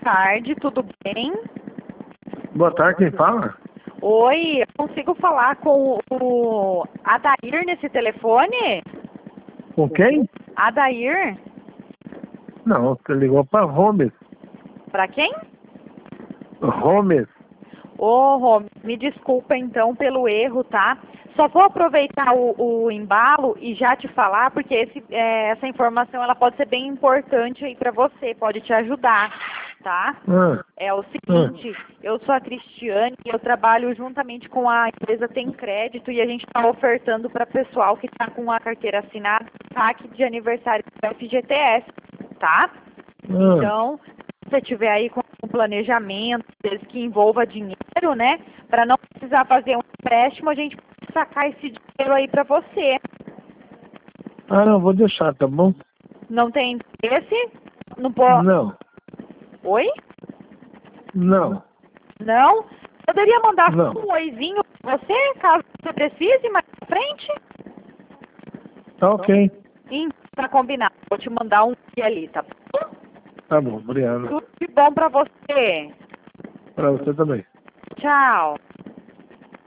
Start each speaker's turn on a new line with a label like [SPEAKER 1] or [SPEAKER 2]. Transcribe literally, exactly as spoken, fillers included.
[SPEAKER 1] tarde, tudo bem?
[SPEAKER 2] Boa tarde, quem fala?
[SPEAKER 1] Oi, eu consigo falar com o Adair nesse telefone?
[SPEAKER 2] Com quem?
[SPEAKER 1] Adair?
[SPEAKER 2] Não, você ligou para Gomes.
[SPEAKER 1] Pra quem?
[SPEAKER 2] Gomes.
[SPEAKER 1] Ô, Rô, me desculpa então pelo erro, tá? Só vou aproveitar o, o embalo e já te falar, porque esse, é, essa informação ela pode ser bem importante aí pra você, pode te ajudar, tá?
[SPEAKER 2] Ah,
[SPEAKER 1] É o seguinte, eu sou a Cristiane e eu trabalho juntamente com a empresa Tem Crédito e a gente está ofertando para pessoal que está com a carteira assinada saque de aniversário do F G T S, tá?
[SPEAKER 2] ah,
[SPEAKER 1] Então, se você tiver aí com um planejamento desde que envolva dinheiro, né? Para não precisar fazer um empréstimo, a gente pode sacar esse dinheiro aí para você.
[SPEAKER 2] ah, não, vou deixar, tá bom?
[SPEAKER 1] Não tem interesse? Não pode...
[SPEAKER 2] Não,
[SPEAKER 1] Oi?
[SPEAKER 2] não,
[SPEAKER 1] Não? Poderia mandar
[SPEAKER 2] não.
[SPEAKER 1] um oizinho pra você, caso você precise, mais pra frente?
[SPEAKER 2] Tá ok.
[SPEAKER 1] Sim, tá combinado. Vou te mandar um oi ali, tá bom?
[SPEAKER 2] Tá bom, obrigado.
[SPEAKER 1] Tudo de bom pra você.
[SPEAKER 2] Para você também.
[SPEAKER 1] Tchau.